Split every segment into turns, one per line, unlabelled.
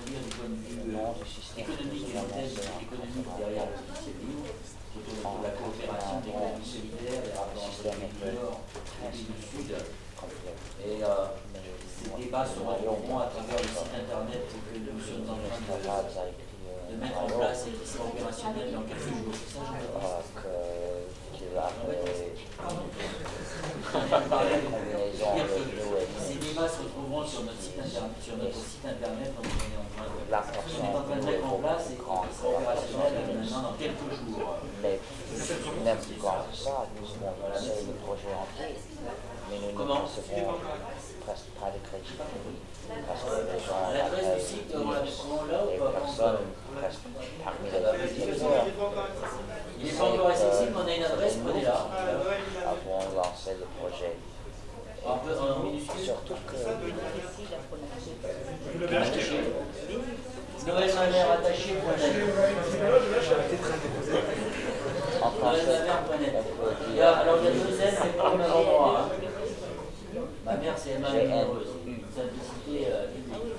dire, du point de vue
nom du système
économique et des thèses économiques derrière le logiciel libre, qui est autour de la coopération des économies solidaires, des rapports entre les pays du Nord et les pays du Sud. Et ces débats se retrouveront à travers le site internet que nous sommes en train de mettre en place et qui sera opérationnel dans quelques jours. C'est ça, ces débats se retrouveront sur notre site internet, donc on est en train de mettre en place et qui sera opérationnel maintenant dans quelques jours.
Mais même quand ça, nous avons le projet entier, mais nous ne recevons presque pas de crédit. Parce que les gens,
l'adresse du site,
les personnes, presque parmi les utilisateurs,
il n'est pas encore accessible, mais on a une adresse, prenez-la.
avons lancé le projet.
En minuscule.
Surtout que
Noël Mamère attaché.
en français,
Alors il y a deux N, c'est pas le même endroit. Ma mère, c'est Emma Généreuse. Simplicité publique.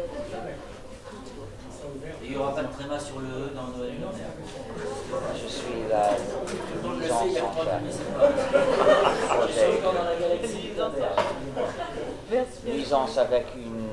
Et il n'y aura pas de tréma sur le E dans Noël Mamère.
je suis la
Tout le monde le sait, il y a 3 demi, c'est pas. Je suis encore dans la galaxie.
nuisance avec une